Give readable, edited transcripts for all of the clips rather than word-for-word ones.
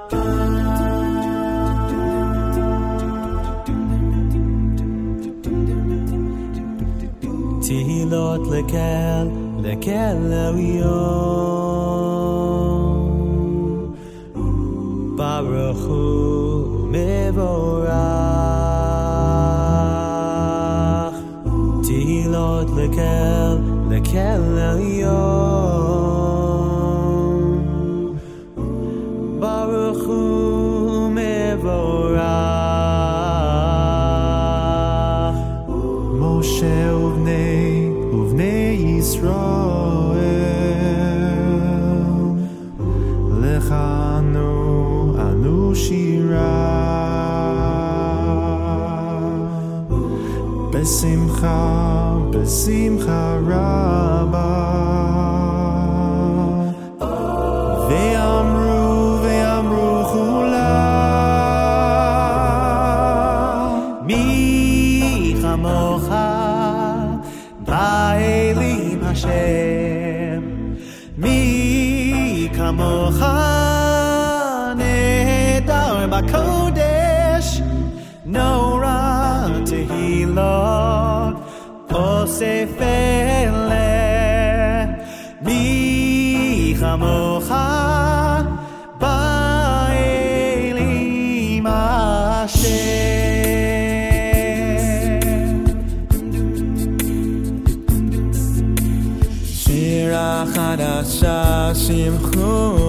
תהילות לכל היום, ברוך הוא מבורך. תהילות לכל היום, ברוך הוא מבורך. משה ובני ישראל, לכנו אנו שירה, בשמחה רבה. ואמרו כולם, מי כמוך באלים השם, מי כמוך נהדר בקודש, נורא תהילות אוסף אלה. מי כמוך באלים השם. שירה חדשה שמחו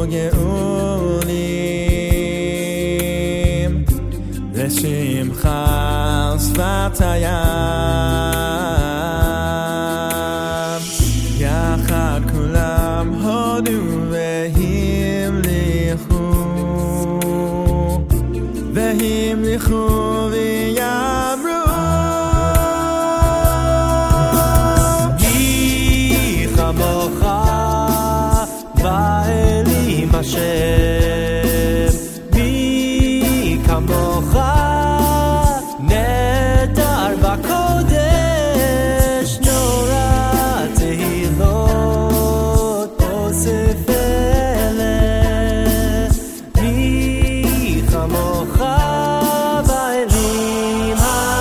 גאולים, ושמחה על שפת הים. יחד כולם הודו והמליכו ויאמרו, מי כמוך באלים השם, מי כמוך נהדר בקודש, נורא תהילות אוסף אלה. מי כמוך באלים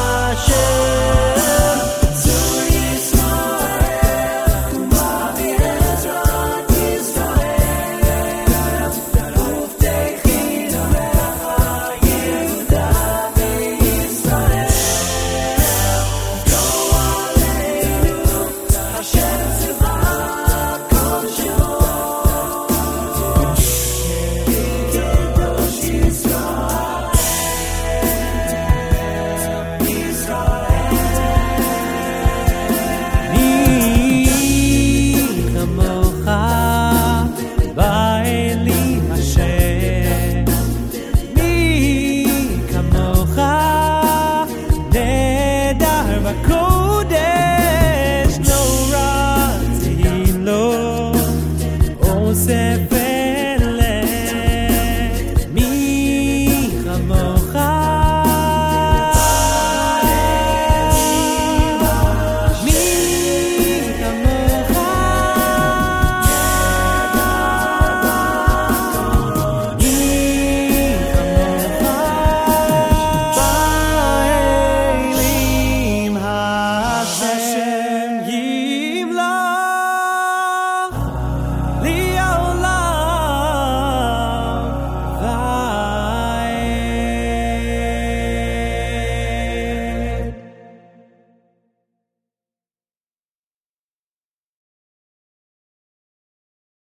השם, צור ישראל ובעזרת ישראל, ובטחי דמך יהודה וישראל. גו עלינו השם צבא כל שמו, קדוש ישראל, מי כמוך באלים השם, מי כמוך נהדר בקודש, נורא תהילות אוסף